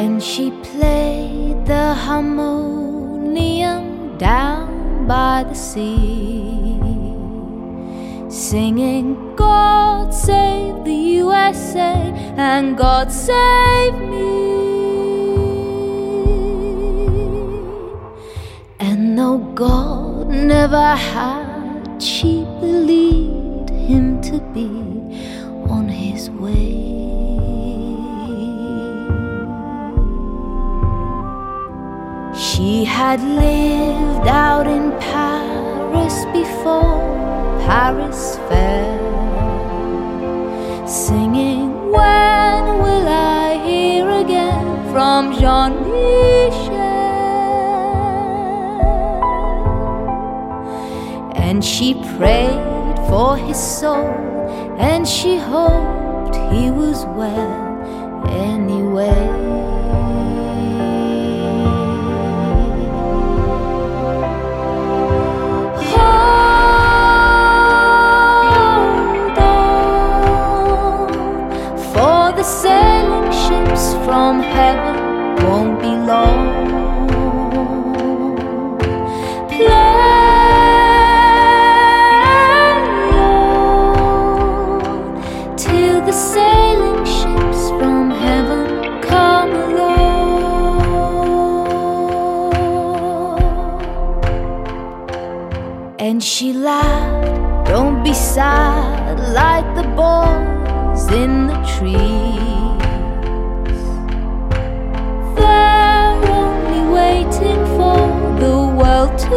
And she played the harmonium down by the sea, singing God save the USA and God save me. And though God never had, she believed him to be on his way. She had lived out in Paris before Paris fell, singing when will I hear again from Jean-Michel. And she prayed for his soul, and she hoped he was well anyway. The sailing ships from heaven won't be long. Play on till the sailing ships from heaven come along. And she laughed, don't be sad like the boys in the trees. They're only waiting for the world to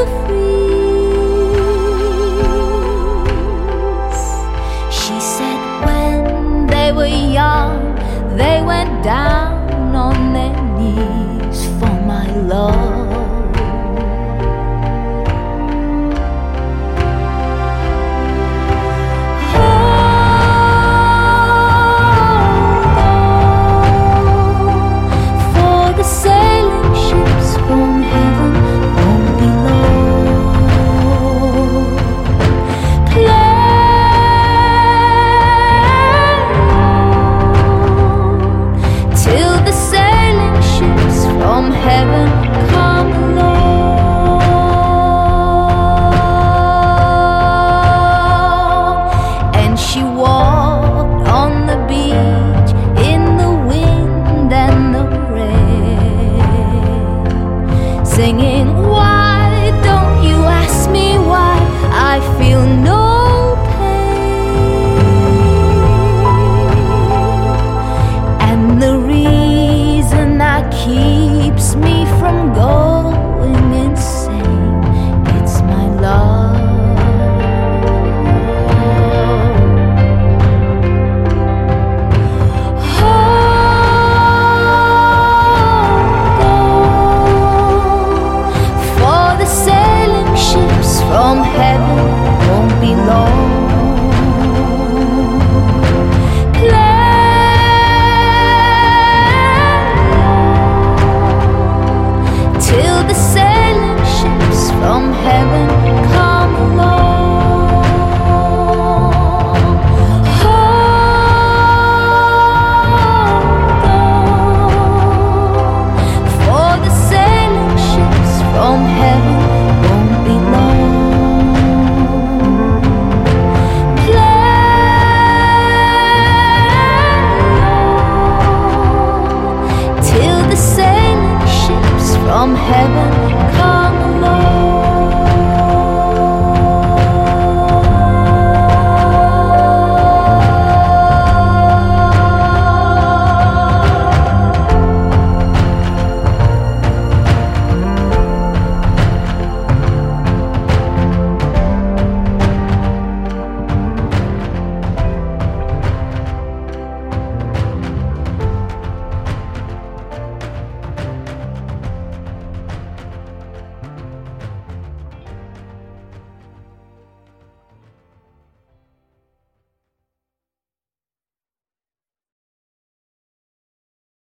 freeze. She said when they were young, they went down on their knees for my love.